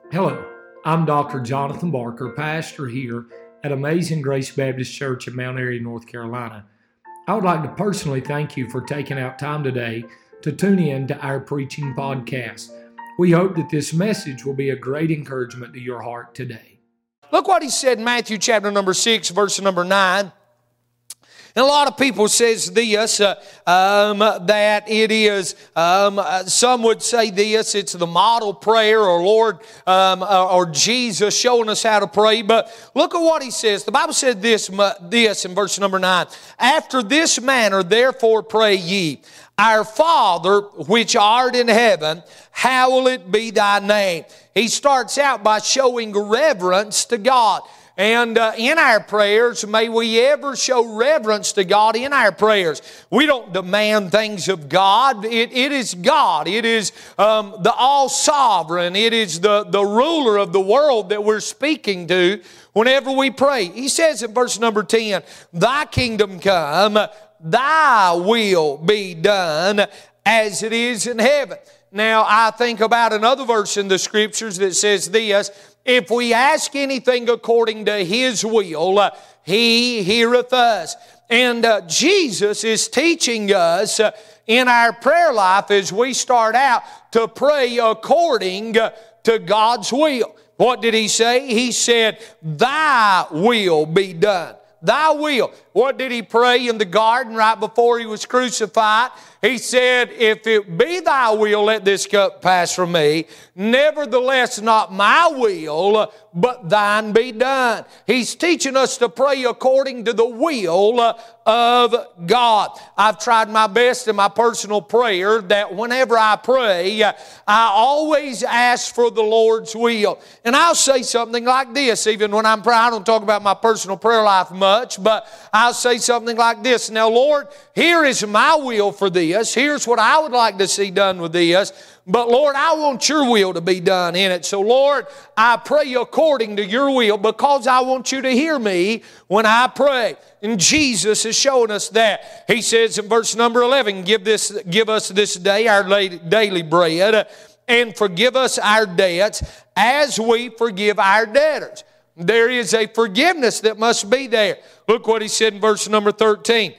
Hello, I'm Dr. Jonathan Barker, pastor here at Amazing Grace Baptist Church in Mount Airy, North Carolina. I would like to personally thank you for taking out time today to tune in to our preaching podcast. We hope that this message will be a great encouragement to your heart today. Look what he said in Matthew chapter number 6, verse number 9. And a lot of people says this, that it is, some would say this, it's the model prayer or Lord, or Jesus showing us how to pray. But look at what he says. The Bible said this in verse number 9. After this manner, therefore pray ye, Our Father, which art in heaven, hallowed be thy name. He starts out by showing reverence to God. And in our prayers, may we ever show reverence to God in our prayers. We don't demand things of God. It is God. It is the all-sovereign. It is the ruler of the world that we're speaking to whenever we pray. He says in verse number 10, Thy kingdom come, Thy will be done as it is in heaven. Now, I think about another verse in the Scriptures that says this, if we ask anything according to His will, He heareth us. And Jesus is teaching us in our prayer life as we start out to pray according to God's will. What did He say? He said, Thy will be done. Thy will. What did He pray in the garden right before He was crucified? He said, if it be Thy will, let this cup pass from me. Nevertheless, not my will, but Thine be done. He's teaching us to pray according to the will of God. I've tried my best in my personal prayer that whenever I pray, I always ask for the Lord's will. And I'll say something like this, even when I'm praying. I don't talk about my personal prayer life much, but I'll say something like this. Now, Lord, here is my will for this. Here's what I would like to see done with this. But Lord, I want your will to be done in it. So Lord, I pray according to your will because I want you to hear me when I pray. And Jesus is showing us that. He says in verse number 11, give us this day our daily bread and forgive us our debts as we forgive our debtors. There is a forgiveness that must be there. Look what he said in verse number 13.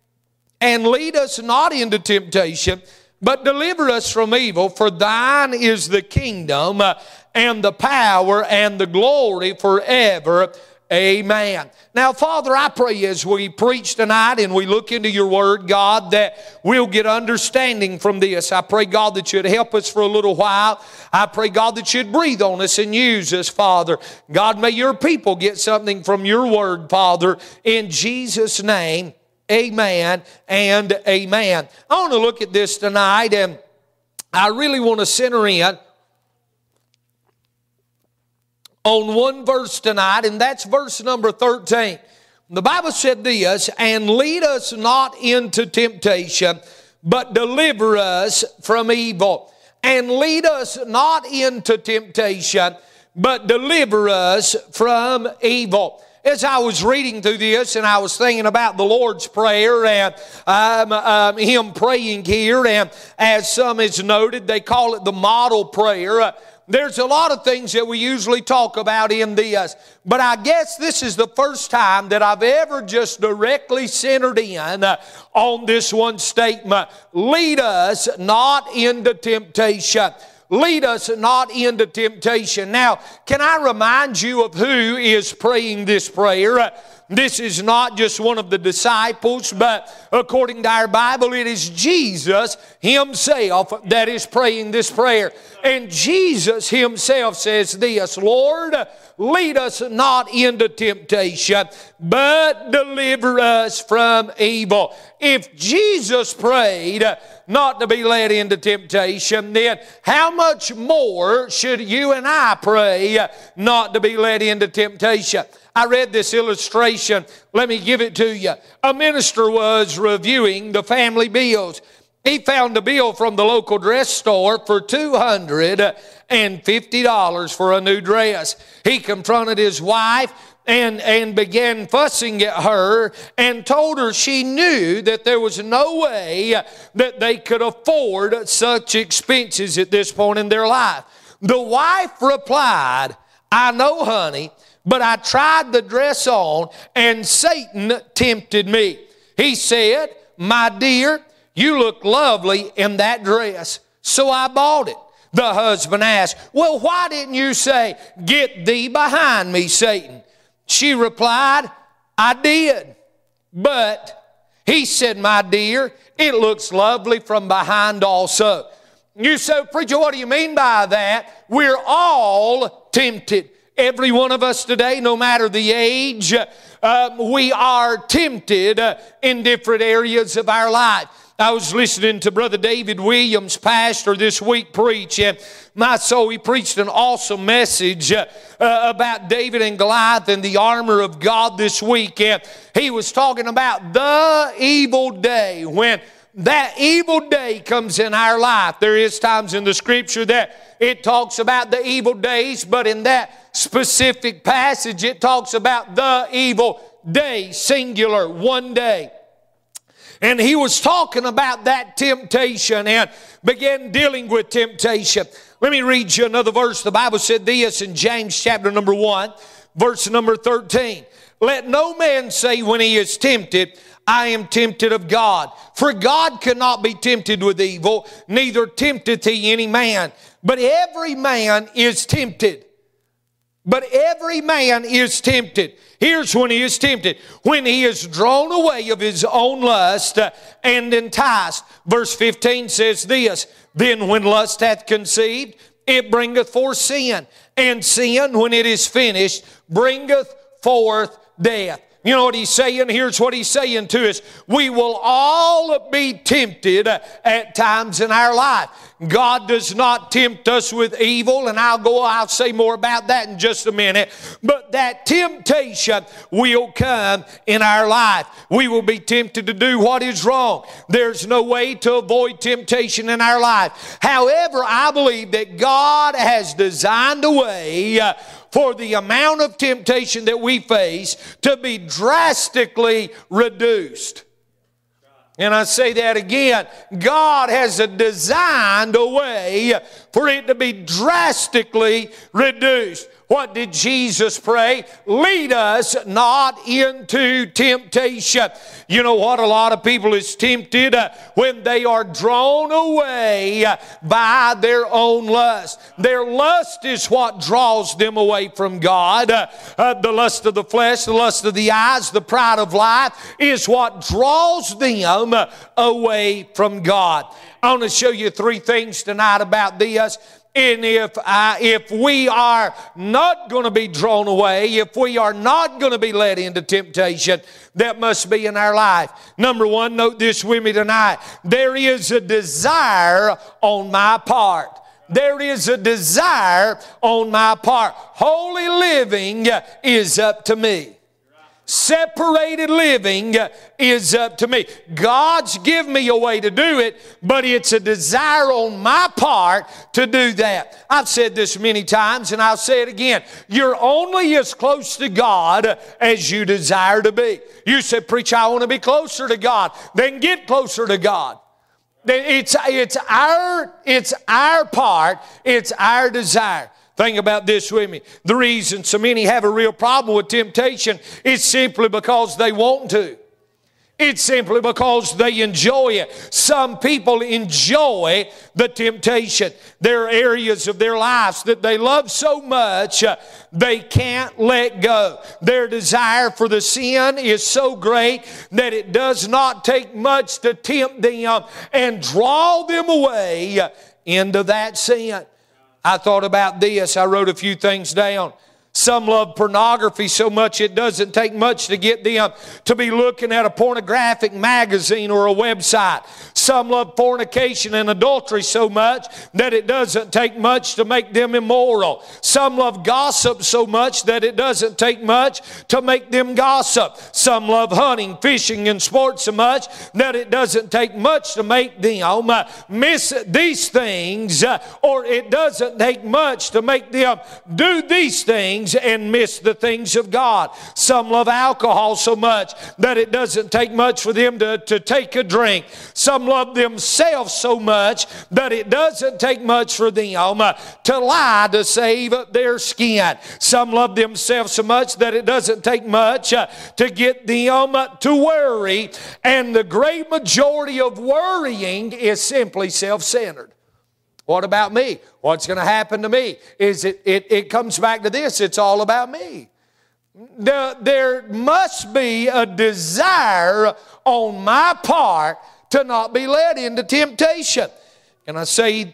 And lead us not into temptation, but deliver us from evil. For thine is the kingdom and the power and the glory forever. Amen. Now, Father, I pray as we preach tonight and we look into your word, God, that we'll get understanding from this. I pray, God, that you'd help us for a little while. I pray, God, that you'd breathe on us and use us, Father. God, may your people get something from your word, Father, in Jesus' name. Amen and amen. I want to look at this tonight, and I really want to center in on one verse tonight, and that's verse number 13. The Bible said this, and lead us not into temptation, but deliver us from evil. And lead us not into temptation, but deliver us from evil. As I was reading through this and I was thinking about the Lord's Prayer and Him praying here, and as some has noted, they call it the model prayer. There's a lot of things that we usually talk about in this, but I guess this is the first time that I've ever just directly centered in on this one statement. Lead us not into temptation. Lead us not into temptation. Now, can I remind you of who is praying this prayer? This is not just one of the disciples, but according to our Bible, it is Jesus Himself that is praying this prayer. And Jesus Himself says this, Lord, lead us not into temptation, but deliver us from evil. If Jesus prayed not to be led into temptation, then how much more should you and I pray not to be led into temptation? I read this illustration. Let me give it to you. A minister was reviewing the family bills. He found a bill from the local dress store for $250 for a new dress. He confronted his wife and began fussing at her and told her she knew that there was no way that they could afford such expenses at this point in their life. The wife replied, I know, honey, but I tried the dress on and Satan tempted me. He said, my dear, you look lovely in that dress, so I bought it. The husband asked, well, why didn't you say, get thee behind me, Satan? She replied, I did. But he said, my dear, it looks lovely from behind also. You say, preacher, what do you mean by that? We're all tempted. Every one of us today, no matter the age, we are tempted in different areas of our life. I was listening to Brother David Williams, pastor, this week preach, and my soul, he preached an awesome message about David and Goliath and the armor of God this week. And he was talking about the evil day. When that evil day comes in our life, there is times in the Scripture that it talks about the evil days, but in that specific passage, it talks about the evil day, singular, one day. And he was talking about that temptation and began dealing with temptation. Let me read you another verse. The Bible said this in James chapter number 1, verse number 13. Let no man say when he is tempted, I am tempted of God. For God cannot be tempted with evil, neither tempteth he any man. But every man is tempted. But every man is tempted. Here's when he is tempted. When he is drawn away of his own lust and enticed. Verse 15 says this, then when lust hath conceived, it bringeth forth sin. And sin, when it is finished, bringeth forth death. You know what he's saying? Here's what he's saying to us. We will all be tempted at times in our life. God does not tempt us with evil, and I'll say more about that in just a minute. But that temptation will come in our life. We will be tempted to do what is wrong. There's no way to avoid temptation in our life. However, I believe that God has designed a way for the amount of temptation that we face to be drastically reduced. And I say that again. God has designed a way for it to be drastically reduced. What did Jesus pray? Lead us not into temptation. You know what? A lot of people is tempted when they are drawn away by their own lust. Their lust is what draws them away from God. The lust of the flesh, the lust of the eyes, the pride of life is what draws them away from God. I want to show you three things tonight about this. And if we are not going to be drawn away, if we are not going to be led into temptation, that must be in our life. Number one, note this with me tonight. There is a desire on my part. There is a desire on my part. Holy living is up to me. Separated living is up to me. God's given me a way to do it, but it's a desire on my part to do that. I've said this many times, and I'll say it again. You're only as close to God as you desire to be. You say, preacher, I want to be closer to God. Then get closer to God. It's our part. It's our desire. Think about this with me. The reason so many have a real problem with temptation is simply because they want to. It's simply because they enjoy it. Some people enjoy the temptation. There are areas of their lives that they love so much they can't let go. Their desire for the sin is so great that it does not take much to tempt them and draw them away into that sin. I thought about this. I wrote a few things down. Some love pornography so much it doesn't take much to get them to be looking at a pornographic magazine or a website. Some love fornication and adultery so much that it doesn't take much to make them immoral. Some love gossip so much that it doesn't take much to make them gossip. Some love hunting, fishing, and sports so much that it doesn't take much to make them miss these things, or it doesn't take much to make them do these things things and miss the things of God. Some love alcohol so much that it doesn't take much for them to take a drink. Some love themselves so much that it doesn't take much for them to lie to save their skin. Some love themselves so much that it doesn't take much to get them to worry. And the great majority of worrying is simply self-centered. What about me? What's going to happen to me? It comes back to this. It's all about me. There must be a desire on my part to not be led into temptation. Can I say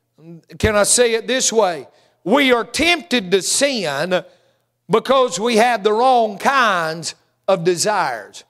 it this way? We are tempted to sin because we have the wrong kinds of desires.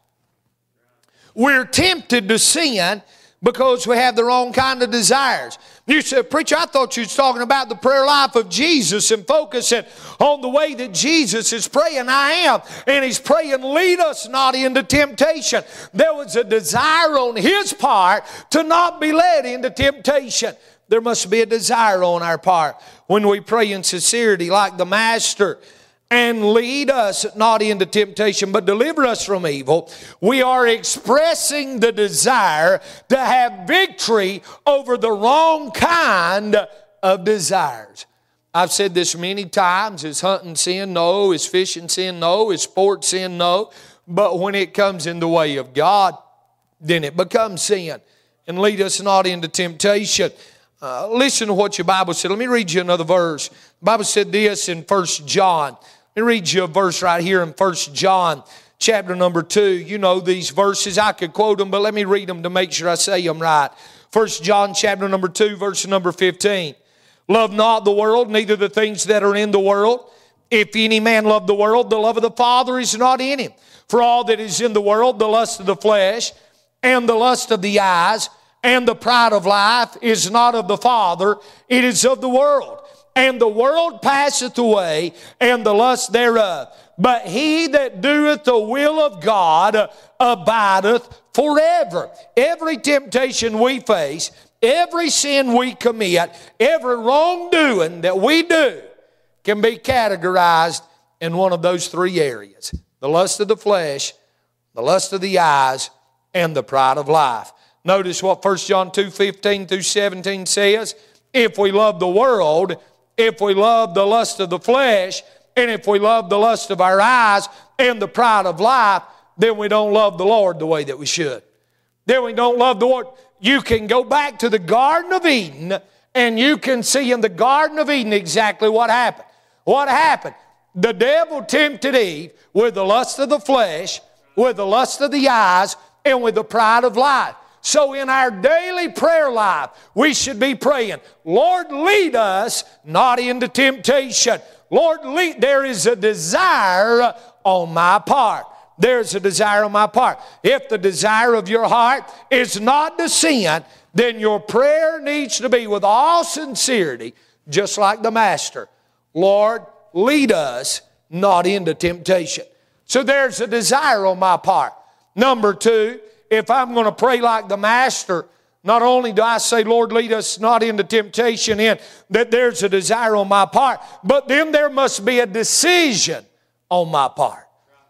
We're tempted to sin because we have the wrong kind of desires. You said, preacher, I thought you was talking about the prayer life of Jesus and focusing on the way that Jesus is praying. I am. And He's praying, lead us not into temptation. There was a desire on His part to not be led into temptation. There must be a desire on our part when we pray in sincerity like the Master. And lead us not into temptation, but deliver us from evil. We are expressing the desire to have victory over the wrong kind of desires. I've said this many times. Is hunting sin? No. Is fishing sin? No. Is sport sin? No. But when it comes in the way of God, then it becomes sin. And lead us not into temptation. Listen to what your Bible said. Let me read you another verse. The Bible said this in 1 John. Let me read you a verse right here in 1 John chapter number 2. You know these verses. I could quote them, but let me read them to make sure I say them right. 1 John chapter number 2, verse number 15. Love not the world, neither the things that are in the world. If any man love the world, the love of the Father is not in him. For all that is in the world, the lust of the flesh, and the lust of the eyes, and the pride of life is not of the Father, it is of the world. And the world passeth away, and the lust thereof. But he that doeth the will of God abideth forever. Every temptation we face, every sin we commit, every wrongdoing that we do can be categorized in one of those three areas. The lust of the flesh, the lust of the eyes, and the pride of life. Notice what 1 John 2:15 through 17 says. If we love the world, if we love the lust of the flesh, and if we love the lust of our eyes and the pride of life, then we don't love the Lord the way that we should. Then we don't love the Lord. You can go back to the Garden of Eden, and you can see in the Garden of Eden exactly what happened. What happened? The devil tempted Eve with the lust of the flesh, with the lust of the eyes, and with the pride of life. So in our daily prayer life, we should be praying, Lord, lead us not into temptation. Lord, there is a desire on my part. There's a desire on my part. If the desire of your heart is not to sin, then your prayer needs to be with all sincerity, just like the Master. Lord, lead us not into temptation. So there's a desire on my part. Number two, if I'm going to pray like the Master, not only do I say, Lord, lead us not into temptation, in that there's a desire on my part, but then there must be a decision on my part.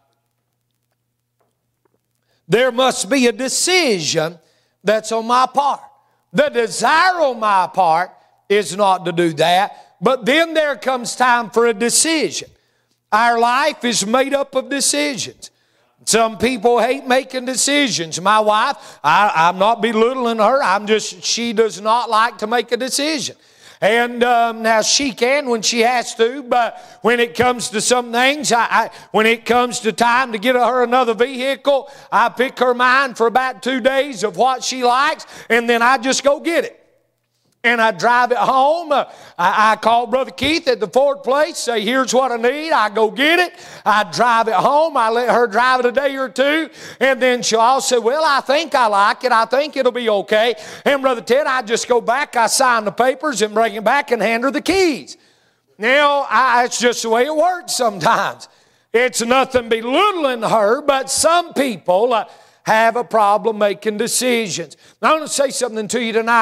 There must be a decision that's on my part. The desire on my part is not to do that, but then there comes time for a decision. Our life is made up of decisions. Some people hate making decisions. My wife, I'm not belittling her. She does not like to make a decision. And now she can when she has to, but when it comes to some things, when it comes to time to get her another vehicle, I pick her mind for about 2 days of what she likes, and then I just go get it. And I drive it home. I call Brother Keith at the Ford place, say, here's what I need. I go get it. I drive it home. I let her drive it a day or two. And then she'll say, well, I think I like it. I think it'll be okay. And Brother Ted, I just go back, I sign the papers and bring it back and hand her the keys. Now, it's just the way it works sometimes. It's nothing belittling her, but some people have a problem making decisions. Now, I want to say something to you tonight.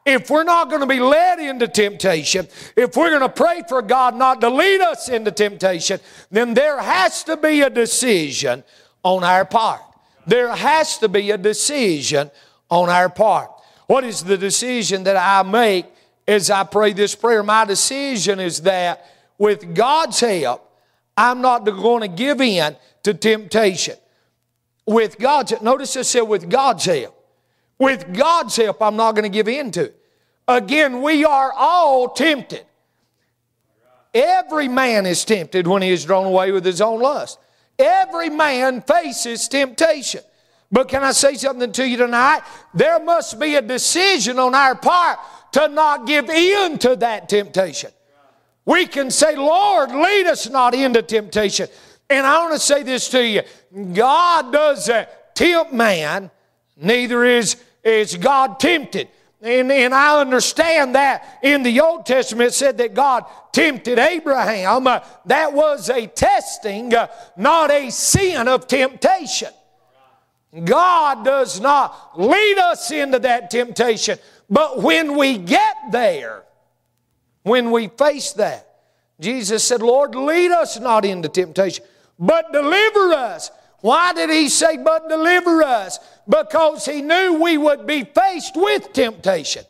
if we're not going to be led into temptation, if we're going to pray for God not to lead us into temptation, then there has to be a decision on our part. There has to be a decision on our part. What is the decision that I make as I pray this prayer? My decision is that with God's help, I'm not going to give in to temptation. With God's help, notice I said with God's help. With God's help, I'm not going to give in to it. Again, we are all tempted. Every man is tempted when he is drawn away with his own lust. Every man faces temptation. But can I say something to you tonight? There must be a decision on our part to not give in to that temptation. We can say, Lord, lead us not into temptation. And I want to say this to you. God doesn't tempt man, neither is God tempted. And I understand that in the Old Testament it said that God tempted Abraham. That was a testing, not a sin of temptation. God does not lead us into that temptation. But when we get there, when we face that, Jesus said, Lord, lead us not into temptation, but deliver us. Why did He say, but deliver us? Because He knew we would be faced with temptation.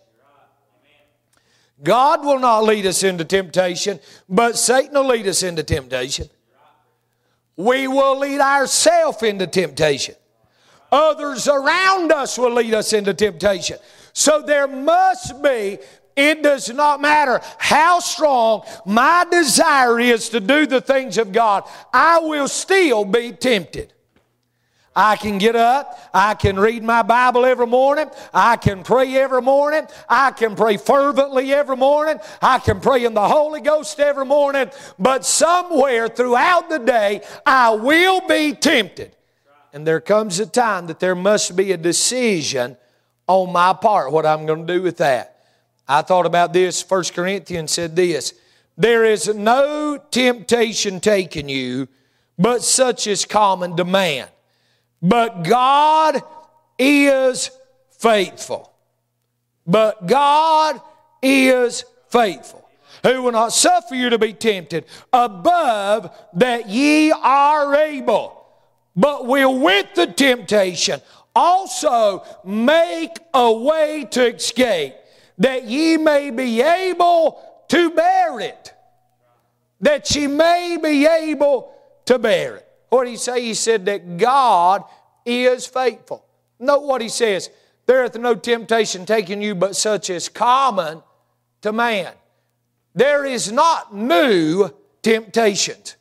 God will not lead us into temptation, but Satan will lead us into temptation. We will lead ourselves into temptation. Others around us will lead us into temptation. So there must be, it does not matter how strong my desire is to do the things of God, I will still be tempted. I can get up, I can read my Bible every morning, I can pray every morning, I can pray fervently every morning, I can pray in the Holy Ghost every morning, but somewhere throughout the day I will be tempted. And there comes a time that there must be a decision on my part, what I'm going to do with that. I thought about this. 1 Corinthians said this, there is no temptation taken you, but such is common to man. But God is faithful. But God is faithful, who will not suffer you to be tempted above that ye are able, but will with the temptation also make a way to escape, that ye may be able to bear it. That ye may be able to bear it. What did He say? He said that God is faithful. Note what He says. There hath no temptation taken you, but such as common to man. There is not new temptations.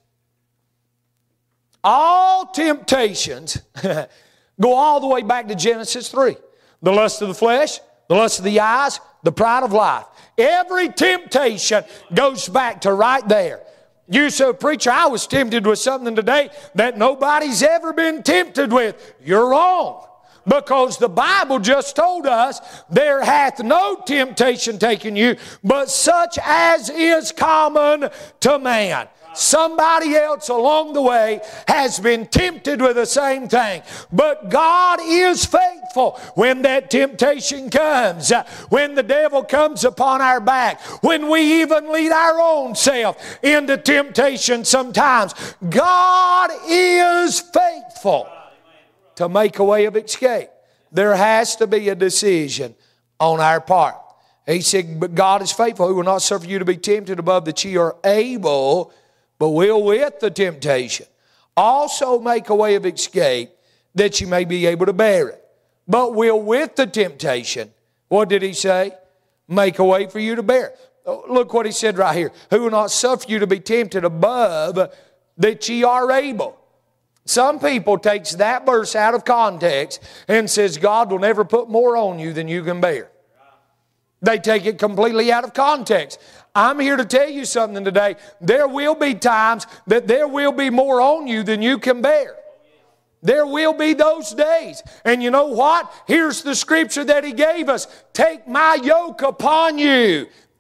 All temptations go all the way back to Genesis 3. The lust of the flesh, the lust of the eyes, the pride of life. Every temptation goes back to right there. You say, preacher, I was tempted with something today that nobody's ever been tempted with. You're wrong. Because the Bible just told us, there hath no temptation taken you, but such as is common to man. Somebody else along the way has been tempted with the same thing. But God is faithful when that temptation comes. When the devil comes upon our back. When we even lead our own self into temptation sometimes. God is faithful to make a way of escape. There has to be a decision on our part. He said, but God is faithful, who will not suffer you to be tempted above that ye are able, but will with the temptation also make a way of escape, that you may be able to bear it. But will with the temptation, what did He say? Make a way for you to bear it. Look what He said right here. Who will not suffer you to be tempted above that ye are able. Some people takes that verse out of context and says God will never put more on you than you can bear. They take it completely out of context. I'm here to tell you something today. There will be times that there will be more on you than you can bear. There will be those days. And you know what? Here's the scripture that He gave us. Take my yoke upon you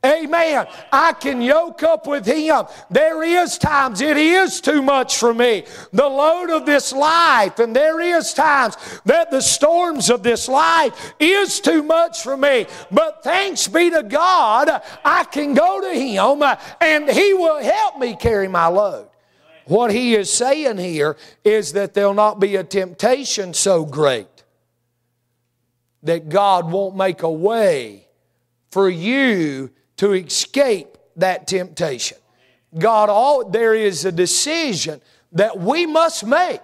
Amen. I can yoke up with Him. There is times it is too much for me. The load of this life, and there is times that the storms of this life is too much for me. But thanks be to God, I can go to Him and He will help me carry my load. What He is saying here is that there'll not be a temptation so great that God won't make a way for you to escape that temptation. There is a decision that we must make.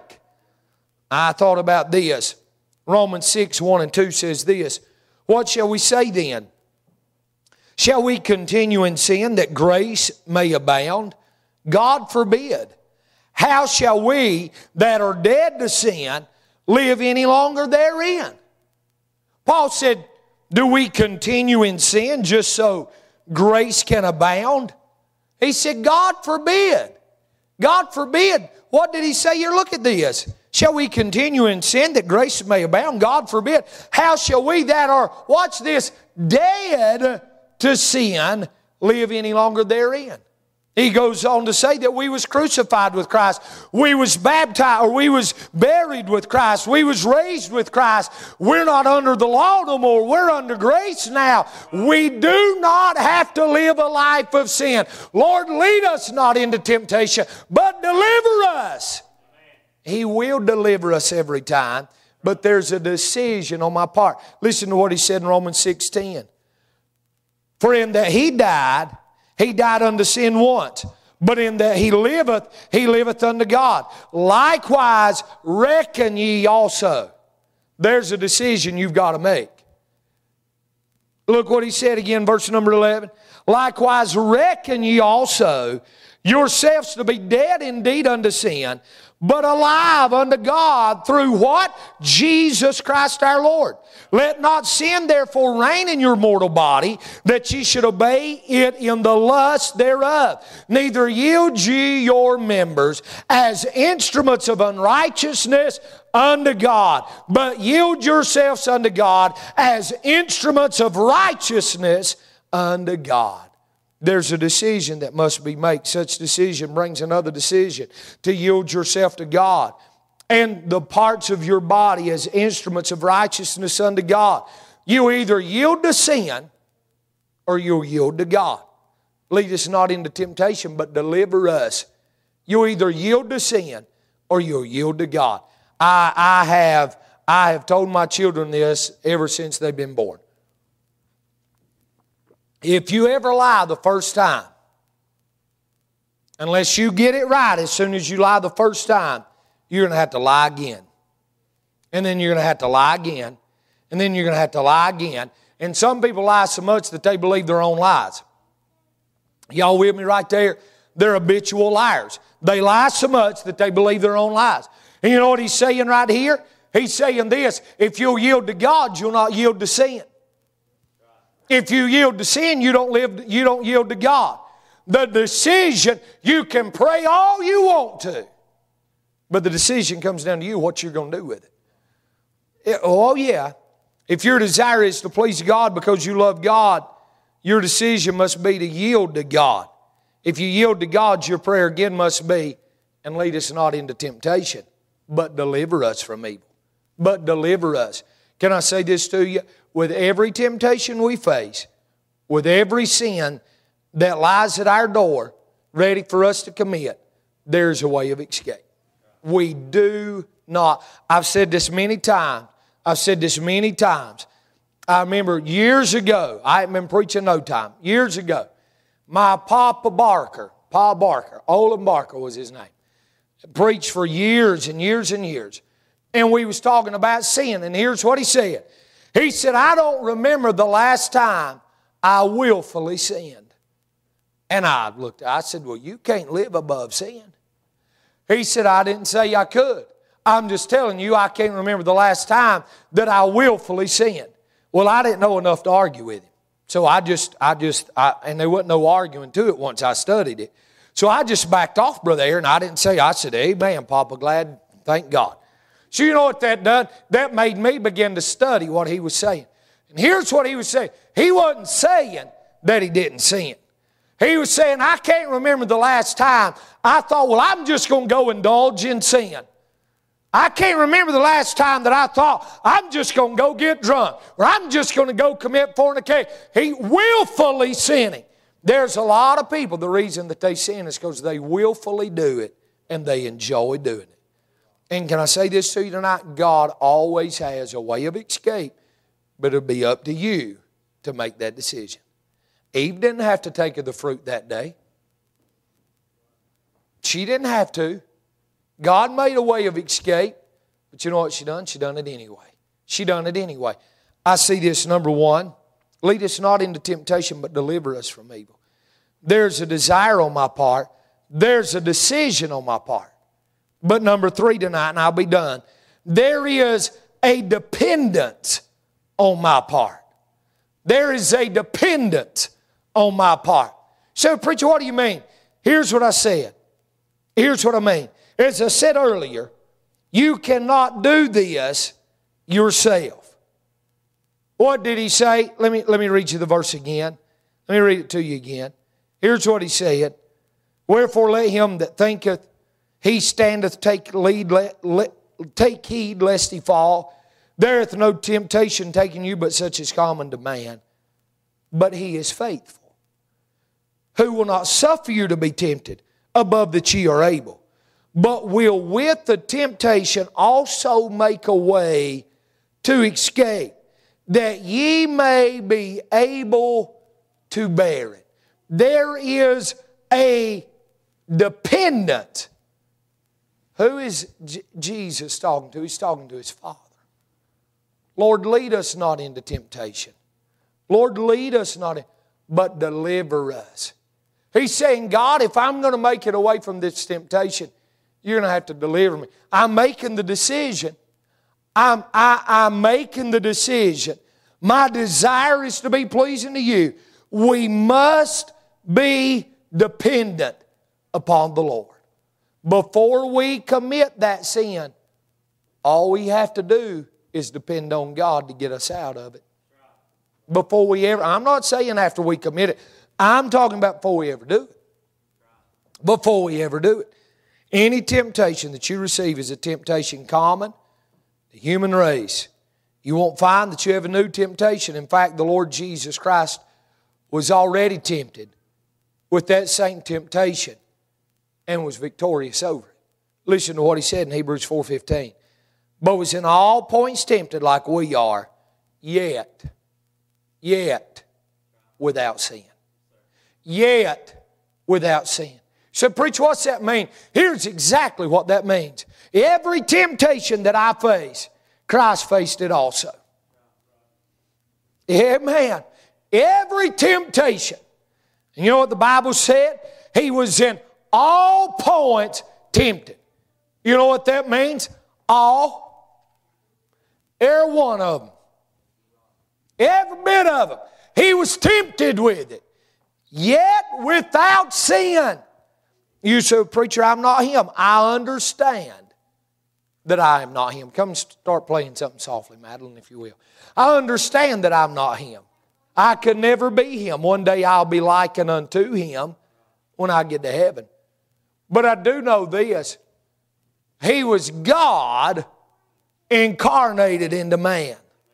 I thought about this. Romans 6, 1 and 2 says this. What shall we say then? Shall we continue in sin that grace may abound? God forbid. How shall we that are dead to sin live any longer therein? Paul said, do we continue in sin just so grace can abound? He said, God forbid. God forbid. What did he say here? Look at this. Shall we continue in sin that grace may abound? God forbid. How shall we that are, watch this, dead to sin live any longer therein? He goes on to say that we was crucified with Christ. We was baptized, or we was buried with Christ. We was raised with Christ. We're not under the law no more. We're under grace now. We do not have to live a life of sin. Lord, lead us not into temptation, but deliver us. He will deliver us every time, but there's a decision on my part. Listen to what he said in Romans 6:10. For in that He died unto sin once, but in that He liveth unto God. Likewise, reckon ye also. There's a decision you've got to make. Look what he said again, verse number 11. Likewise, reckon ye also yourselves to be dead indeed unto sin, but alive unto God through what? Jesus Christ our Lord. Let not sin therefore reign in your mortal body, that ye should obey it in the lust thereof. Neither yield ye your members as instruments of unrighteousness unto God, but yield yourselves unto God as instruments of righteousness unto God. There's a decision that must be made. Such decision brings another decision, to yield yourself to God and the parts of your body as instruments of righteousness unto God. You either yield to sin or you'll yield to God. Lead us not into temptation, but deliver us. You either yield to sin or you'll yield to God. I have told my children this ever since they've been born. If you ever lie the first time, unless you get it right as soon as you lie the first time, you're going to have to lie again. And then you're going to have to lie again. And then you're going to have to lie again. And some people lie so much that they believe their own lies. Y'all with me right there? They're habitual liars. They lie so much that they believe their own lies. And you know what he's saying right here? He's saying this: if you'll yield to God, you'll not yield to sin. If you yield to sin, you don't yield to God. The decision, you can pray all you want to, but the decision comes down to you, what you're going to do with it. Oh yeah, if your desire is to please God because you love God, your decision must be to yield to God. If you yield to God, your prayer again must be, and lead us not into temptation, but deliver us from evil. But deliver us. Can I say this to you? With every temptation we face, with every sin that lies at our door, ready for us to commit, there's a way of escape. We do not. I've said this many times. I remember years ago, I haven't been preaching no time, years ago, my Papa Barker, Pa Barker, Olin Barker was his name, preached for years and years and years. And we was talking about sin, and here's what he said. He said, I don't remember the last time I willfully sinned. And I said, well, you can't live above sin. He said, I didn't say I could. I'm just telling you, I can't remember the last time that I willfully sinned. Well, I didn't know enough to argue with him. So and there wasn't no arguing to it once I studied it. So I just backed off, Brother Aaron. I said, amen, Papa, glad, thank God. So you know what that done? That made me begin to study what he was saying. And here's what he was saying. He wasn't saying that he didn't sin. He was saying, I can't remember the last time I thought, well, I'm just going to go indulge in sin. I can't remember the last time that I thought, I'm just going to go get drunk, or I'm just going to go commit fornication. He willfully sinning. There's a lot of people, the reason that they sin is because they willfully do it, and they enjoy doing it. And can I say this to you tonight? God always has a way of escape, but it'll be up to you to make that decision. Eve didn't have to take of the fruit that day. She didn't have to. God made a way of escape, but you know what she done? She done it anyway. She done it anyway. I see this, number one, lead us not into temptation, but deliver us from evil. There's a desire on my part. There's a decision on my part. But number three tonight, and I'll be done, there is a dependence on my part. There is a dependence on my part. So, preacher, what do you mean? Here's what I said. Here's what I mean. As I said earlier, you cannot do this yourself. What did he say? Let me read you the verse again. Let me read it to you again. Here's what he said. Wherefore let him that thinketh he standeth take heed lest he fall. There hath no temptation taken you, but such is common to man. But he is faithful, who will not suffer you to be tempted above that ye are able, but will with the temptation also make a way to escape, that ye may be able to bear it. There is a dependent. Who is Jesus talking to? He's talking to His Father. Lord, lead us not into temptation. Lord, lead us not in, but deliver us. He's saying, God, if I'm going to make it away from this temptation, you're going to have to deliver me. I'm making the decision. I'm making the decision. My desire is to be pleasing to you. We must be dependent upon the Lord. Before we commit that sin, all we have to do is depend on God to get us out of it. Before we ever, I'm not saying after we commit it. I'm talking about before we ever do it. Before we ever do it. Any temptation that you receive is a temptation common to the human race. You won't find that you have a new temptation. In fact, the Lord Jesus Christ was already tempted with that same temptation and was victorious over it. Listen to what He said in Hebrews 4:15. But was in all points tempted like we are, yet without sin. Yet without sin. So, preacher, what's that mean? Here's exactly what that means. Every temptation that I face, Christ faced it also. Amen. Every temptation. And you know what the Bible said? He was in all points tempted. You know what that means? All. Every one of them. Every bit of them. He was tempted with it. Yet without sin. You say, preacher, I'm not him. I understand that I am not him. Come start playing something softly, Madeline, if you will. I understand that I'm not him. I could never be him. One day I'll be likened unto him when I get to heaven. But I do know this. He was God incarnated into man.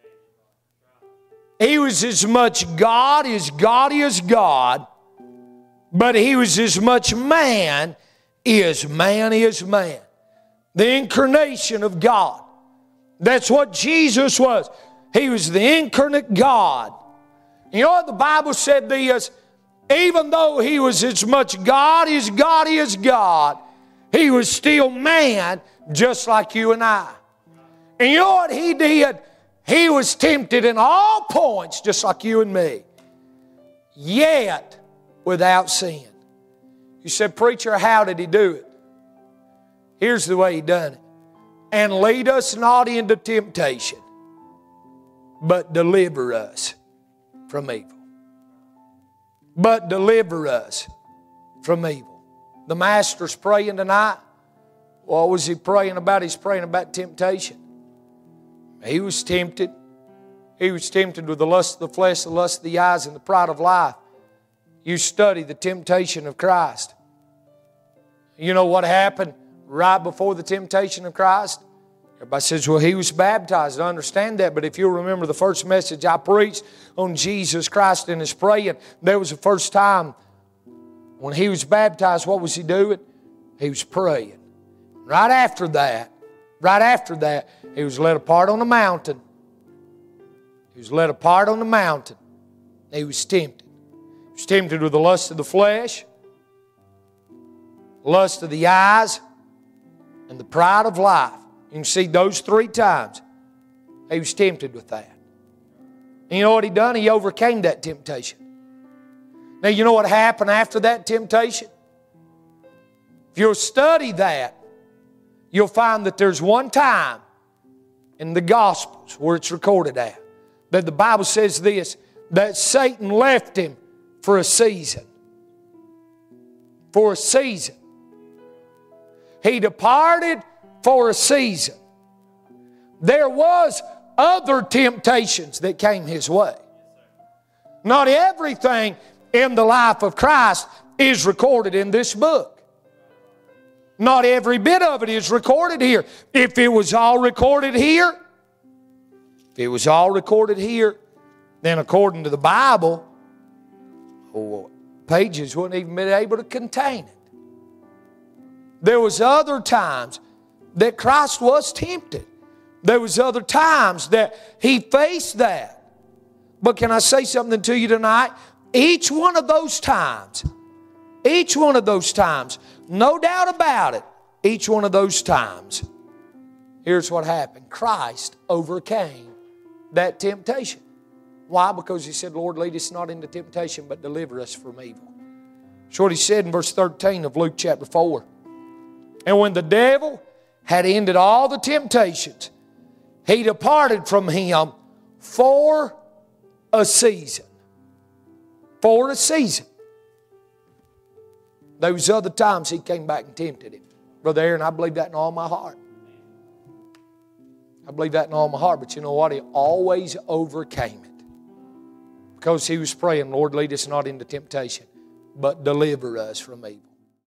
He was as much God is God, but He was as much man is man. The incarnation of God. That's what Jesus was. He was the incarnate God. You know what the Bible said this? Even though He was as much God is God, He was still man just like you and I. And you know what He did? He was tempted in all points just like you and me. Yet without sin. You said, preacher, how did He do it? Here's the way He done it. And lead us not into temptation, but deliver us from evil. But deliver us from evil. The Master's praying tonight. What was He praying about? He's praying about temptation. He was tempted. He was tempted with the lust of the flesh, the lust of the eyes, and the pride of life. you study the temptation of Christ. You know what happened right before the temptation of Christ? Everybody says, well, He was baptized. I understand that, but if you'll remember the first message I preached on Jesus Christ and His praying, there was the first time when He was baptized, what was He doing? He was praying. Right after that, He was led apart on the mountain. He was led apart on the mountain. He was tempted. He was tempted with the lust of the flesh, lust of the eyes, and the pride of life. You can see those 3 times He was tempted with that. And you know what He done? He overcame that temptation. Now you know what happened after that temptation? If you'll study that, you'll find that there's one time in the Gospels where it's recorded at, that the Bible says this, that Satan left him for a season. For a season. He departed for a season. There was other temptations that came his way. Not everything in the life of Christ is recorded in this book. Not every bit of it is recorded here. If it was all recorded here, then according to the Bible, pages wouldn't even be able to contain it. There was other times that Christ was tempted. There was other times that He faced that. But can I say something to you tonight? Each one of those times, no doubt about it, each one of those times, here's what happened. Christ overcame that temptation. Why? Because He said, Lord, lead us not into temptation, but deliver us from evil. That's what He said in verse 13 of Luke chapter 4. And when the devil had ended all the temptations, he departed from him for a season. For a season. Those other times he came back and tempted him. Brother Aaron, I believe that in all my heart. But you know what? He always overcame it. Because he was praying, Lord, lead us not into temptation, but deliver us from evil.